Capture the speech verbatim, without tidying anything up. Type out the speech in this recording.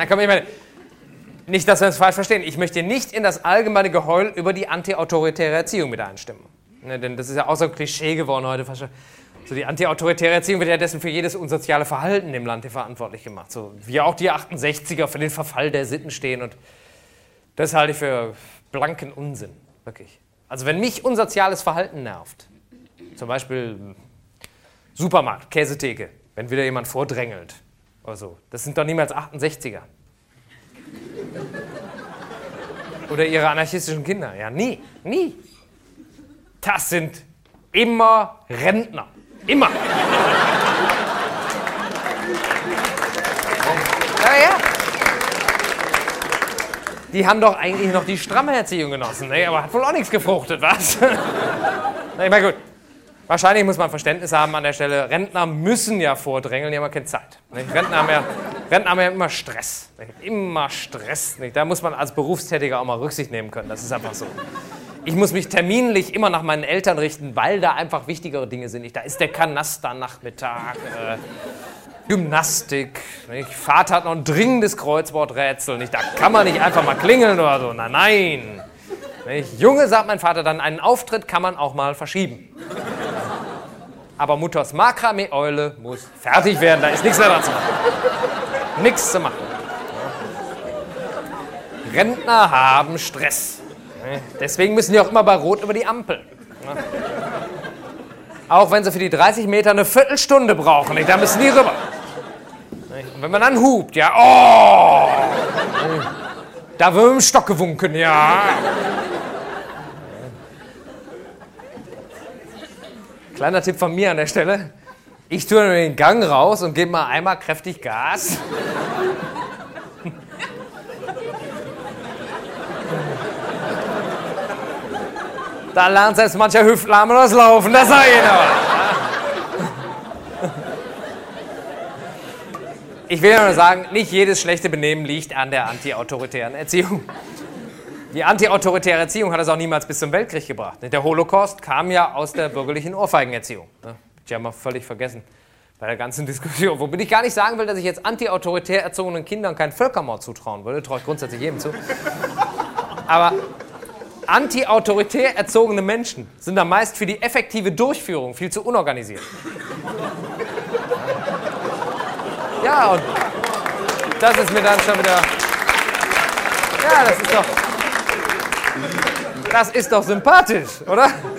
Na komm, ich meine, nicht, dass wir uns falsch verstehen. Ich möchte nicht in das allgemeine Geheul über die antiautoritäre Erziehung mit einstimmen. Ne, denn das ist ja auch so ein Klischee geworden heute. So die antiautoritäre Erziehung wird ja dessen für jedes unsoziale Verhalten im Land verantwortlich gemacht. So wie auch die achtundsechziger für den Verfall der Sitten stehen. Und das halte ich für blanken Unsinn. Wirklich. Also wenn mich unsoziales Verhalten nervt, zum Beispiel Supermarkt, Käsetheke, wenn wieder jemand vordrängelt oder so, das sind doch niemals achtundsechziger. Oder ihre anarchistischen Kinder. Ja, nie, nie. Das sind immer Rentner. Immer. Ja, ja. Die haben doch eigentlich noch die stramme Erziehung genossen, ne? Aber hat wohl auch nichts gefruchtet, was? Ich meine, gut. Wahrscheinlich muss man Verständnis haben an der Stelle. Rentner müssen ja vordrängeln, die haben ja keine Zeit. Nicht? Rentner haben ja, Rentner haben ja immer Stress. Nicht? Immer Stress. Nicht? Da muss man als Berufstätiger auch mal Rücksicht nehmen können. Das ist einfach so. Ich muss mich terminlich immer nach meinen Eltern richten, weil da einfach wichtigere Dinge sind. Nicht? Da ist der Kanasternachmittag, äh, Gymnastik. Nicht? Vater hat noch ein dringendes Kreuzworträtsel. Nicht? Da kann man nicht einfach mal klingeln oder so. Nein, nein. Nicht? Junge, sagt mein Vater dann, einen Auftritt kann man auch mal verschieben. Aber Mutters Makramee-Eule muss fertig werden, da ist nichts mehr dran zu machen. Nichts zu machen. Rentner haben Stress. Deswegen müssen die auch immer bei Rot über die Ampel. Auch wenn sie für die dreißig Meter eine Viertelstunde brauchen, da müssen die rüber. Und wenn man dann hupt, ja, oh! Da wird mit dem Stock gewunken, ja. Kleiner Tipp von mir an der Stelle. Ich tue nur den Gang raus und gebe mal einmal kräftig Gas. Da lernt selbst mancher Hüftlahme das Laufen, das sage ich Ihnen aber. Ich will nur sagen, nicht jedes schlechte Benehmen liegt an der antiautoritären Erziehung. Die antiautoritäre Erziehung hat es auch niemals bis zum Weltkrieg gebracht. Der Holocaust kam ja aus der bürgerlichen Ohrfeigenerziehung. Ich habe mal völlig vergessen bei der ganzen Diskussion. Womit ich gar nicht sagen will, dass ich jetzt antiautoritär erzogenen Kindern keinen Völkermord zutrauen würde. Traue ich grundsätzlich jedem zu. Aber antiautoritär erzogene Menschen sind dann meist für die effektive Durchführung viel zu unorganisiert. Ja, und das ist mir dann schon wieder... Ja, das ist doch... Das ist doch sympathisch, oder?